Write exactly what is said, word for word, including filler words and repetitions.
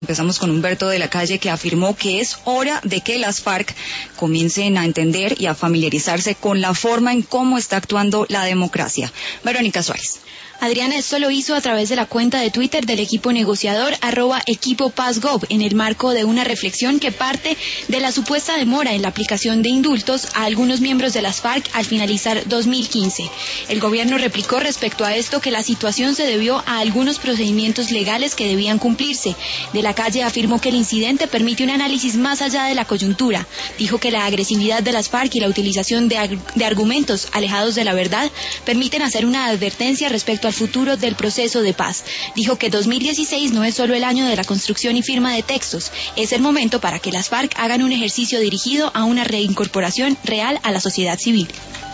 Empezamos con Humberto de la Calle, que afirmó que es hora de que las FARC comiencen a entender y a familiarizarse con la forma en cómo está actuando la democracia. Verónica Suárez. Adriana, esto lo hizo a través de la cuenta de Twitter del equipo negociador arroba equipo pazgov, en el marco de una reflexión que parte de la supuesta demora en la aplicación de indultos a algunos miembros de las FARC al finalizar dos mil quince. El gobierno replicó respecto a esto que la situación se debió a algunos procedimientos legales que debían cumplirse. De la Calle afirmó que el incidente permite un análisis más allá de la coyuntura. Dijo que la agresividad de las FARC y la utilización de, de argumentos alejados de la verdad permiten hacer una advertencia respecto a al futuro del proceso de paz. Dijo que dos mil dieciséis no es solo el año de la construcción y firma de textos, es el momento para que las FARC hagan un ejercicio dirigido a una reincorporación real a la sociedad civil.